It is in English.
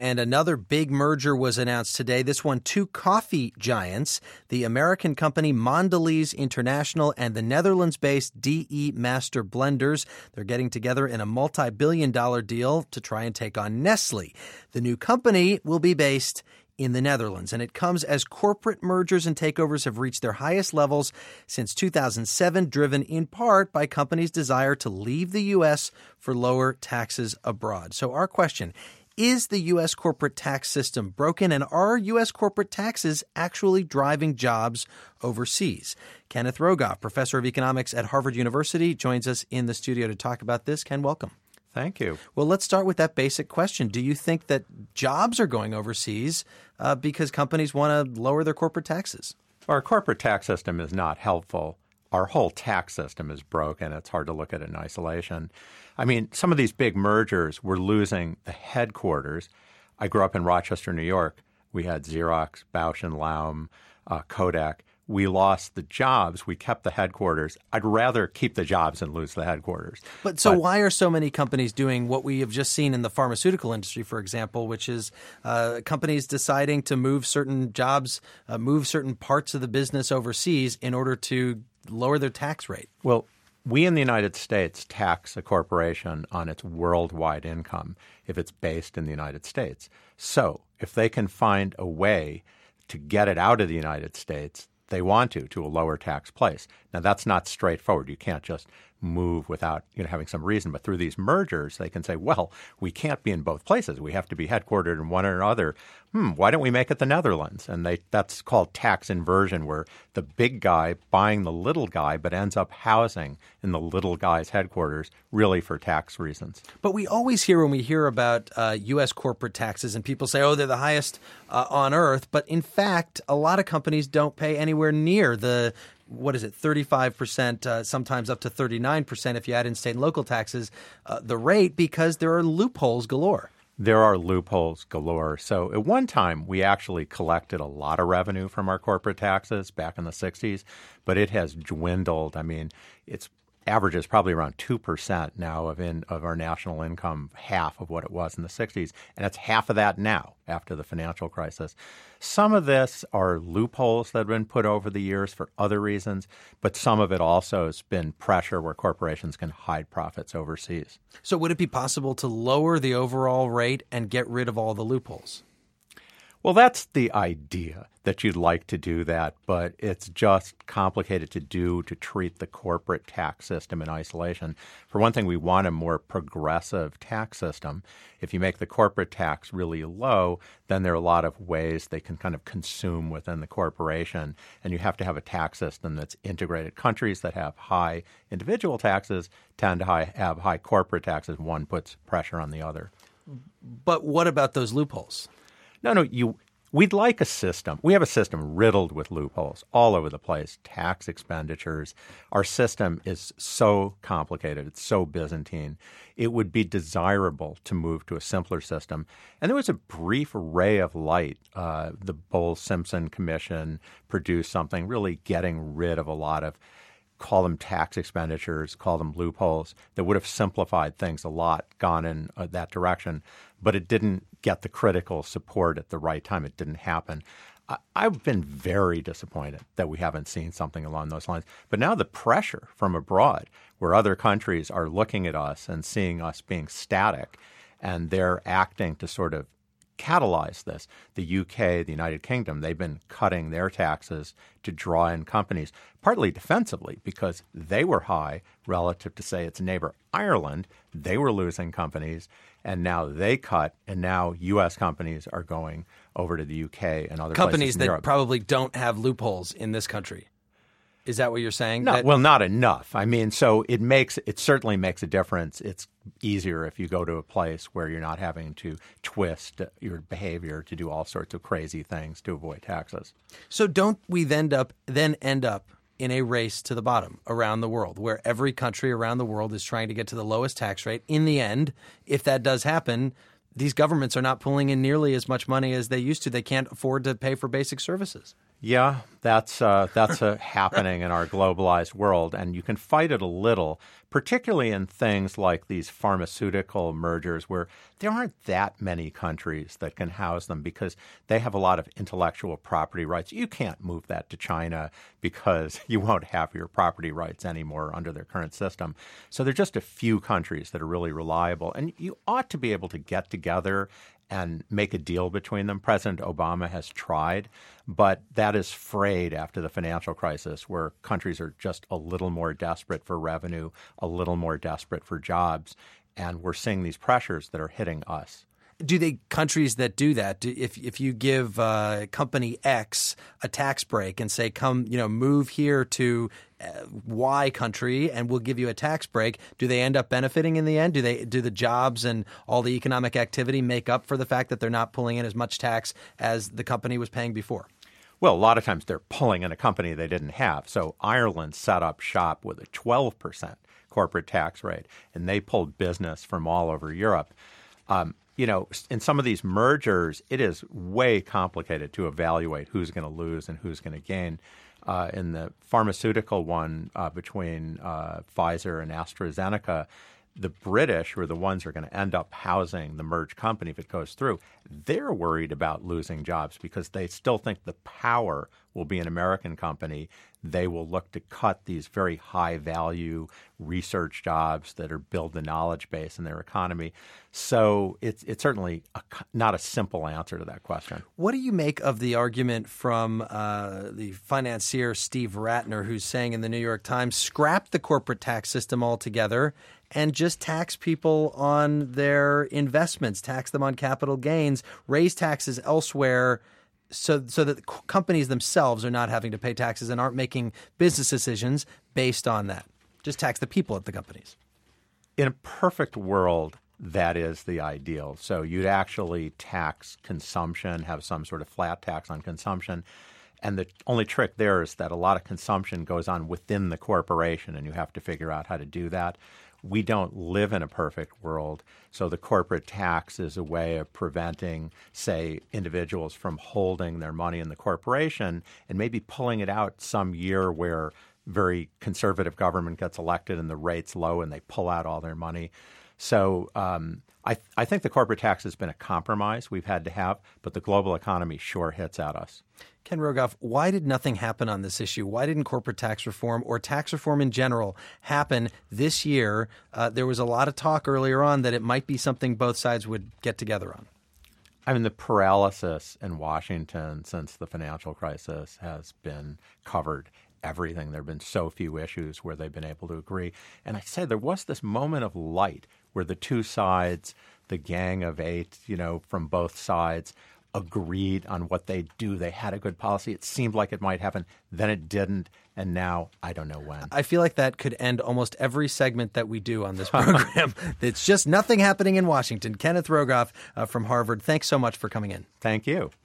and another big merger was announced today. This one, two coffee giants, the American company Mondelez International and the Netherlands-based DE Master Blenders. They're getting together in a multi-billion-dollar deal to try and take on Nestle. The new company will be based in the Netherlands, and it comes as corporate mergers and takeovers have reached their highest levels since 2007, driven in part by companies' desire to leave the U.S. for lower taxes abroad. So our question, is the U.S. corporate tax system broken, and are U.S. corporate taxes actually driving jobs overseas? Kenneth Rogoff, professor of economics at Harvard University, joins us in the studio to talk about this. Ken, welcome. Thank you. Well, let's start with that basic question. Do you think that jobs are going overseas because companies want to lower their corporate taxes? Our corporate tax system is not helpful. Our whole tax system is broken. It's hard to look at it in isolation. I mean, some of these big mergers, we're losing the headquarters. I grew up in Rochester, New York. We had Xerox, Bausch & Lomb, Kodak. We lost the jobs. We kept the headquarters. I'd rather keep the jobs and lose the headquarters. But why are so many companies doing what we have just seen in the pharmaceutical industry, for example, which is companies deciding to move certain jobs, move certain parts of the business overseas in order to lower their tax rate? Well, we in the United States tax a corporation on its worldwide income if it's based in the United States. So if they can find a way to get it out of the United States, they want to a lower tax place. Now, that's not straightforward. You can't just move without having some reason. But through these mergers, they can say, well, we can't be in both places. We have to be headquartered in one or another. Why don't we make it the Netherlands? And that's called tax inversion, where the big guy buying the little guy but ends up housing in the little guy's headquarters, really for tax reasons. But we always hear when we hear about U.S. corporate taxes and people say, oh, they're the highest on earth. But in fact, a lot of companies don't pay anywhere near the 35%, sometimes up to 39% if you add in state and local taxes, the rate, because there are loopholes galore. There are loopholes galore. So at one time, we actually collected a lot of revenue from our corporate taxes back in the 60s, but it has dwindled. I mean, its average is probably around 2% now of our national income, half of what it was in the 60s. And it's half of that now after the financial crisis. Some of this are loopholes that have been put over the years for other reasons, but some of it also has been pressure where corporations can hide profits overseas. So would it be possible to lower the overall rate and get rid of all the loopholes? Well, that's the idea, that you'd like to do that, but it's just complicated to treat the corporate tax system in isolation. For one thing, we want a more progressive tax system. If you make the corporate tax really low, then there are a lot of ways they can kind of consume within the corporation, and you have to have a tax system that's integrated. Countries that have high individual taxes tend to have high corporate taxes. One puts pressure on the other. But what about those loopholes? No, we'd like a system. We have a system riddled with loopholes all over the place, tax expenditures. Our system is so complicated. It's so Byzantine. It would be desirable to move to a simpler system. And there was a brief ray of light. The Bowles-Simpson Commission produced something really getting rid of a lot of, call them tax expenditures, call them loopholes, that would have simplified things a lot, gone in that direction. But it didn't get the critical support at the right time. It didn't happen. I've been very disappointed that we haven't seen something along those lines. But now the pressure from abroad, where other countries are looking at us and seeing us being static, and they're acting to sort of catalyze this. The UK, the United Kingdom, they've been cutting their taxes to draw in companies, partly defensively because they were high relative to, say, its neighbor Ireland. They were losing companies, and now they cut, and now U.S. companies are going over to the UK and other companies places in that Europe. Probably don't have loopholes in this country. Is that what you're saying? No, well, not enough. I mean, so it certainly makes a difference. It's easier if you go to a place where you're not having to twist your behavior to do all sorts of crazy things to avoid taxes. So don't we then end up in a race to the bottom around the world, where every country around the world is trying to get to the lowest tax rate? In the end, if that does happen, these governments are not pulling in nearly as much money as they used to. They can't afford to pay for basic services. Yeah, that's happening in our globalized world, and you can fight it a little, particularly in things like these pharmaceutical mergers where there aren't that many countries that can house them because they have a lot of intellectual property rights. You can't move that to China because you won't have your property rights anymore under their current system. So there are just a few countries that are really reliable, and you ought to be able to get together and make a deal between them. President Obama has tried, but that is frayed after the financial crisis, where countries are just a little more desperate for revenue, a little more desperate for jobs, and we're seeing these pressures that are hitting us. Do the countries that do that, if you give company X a tax break and say, come, move here to Y country and we'll give you a tax break, do they end up benefiting in the end? Do the jobs and all the economic activity make up for the fact that they're not pulling in as much tax as the company was paying before? Well, a lot of times they're pulling in a company they didn't have. So Ireland set up shop with a 12% corporate tax rate, and they pulled business from all over Europe. In some of these mergers, it is way complicated to evaluate who's going to lose and who's going to gain. In the pharmaceutical one between Pfizer and AstraZeneca, the British, who are the ones who are going to end up housing the merged company if it goes through, they're worried about losing jobs because they still think the power will be an American company. They will look to cut these very high-value research jobs that are build the knowledge base in their economy. So it's certainly not a simple answer to that question. What do you make of the argument from the financier Steve Ratner, who's saying in the New York Times, scrap the corporate tax system altogether and just tax people on their investments, tax them on capital gains, raise taxes elsewhere so that companies themselves are not having to pay taxes and aren't making business decisions based on that? Just tax the people at the companies. In a perfect world, that is the ideal. So you'd actually tax consumption, have some sort of flat tax on consumption. And the only trick there is that a lot of consumption goes on within the corporation, and you have to figure out how to do that. We don't live in a perfect world, so the corporate tax is a way of preventing, say, individuals from holding their money in the corporation and maybe pulling it out some year where very conservative government gets elected and the rate's low and they pull out all their money. So I think the corporate tax has been a compromise we've had to have, but the global economy sure hits at us. Ken Rogoff, why did nothing happen on this issue? Why didn't corporate tax reform or tax reform in general happen this year? There was a lot of talk earlier on that it might be something both sides would get together on. I mean, the paralysis in Washington since the financial crisis has been covered everything. There have been so few issues where they've been able to agree. And I say there was this moment of light where the two sides, the gang of eight, from both sides, agreed on what they'd do. They had a good policy. It seemed like it might happen. Then it didn't. And now I don't know when. I feel like that could end almost every segment that we do on this program. It's just nothing happening in Washington. Kenneth Rogoff from Harvard, thanks so much for coming in. Thank you.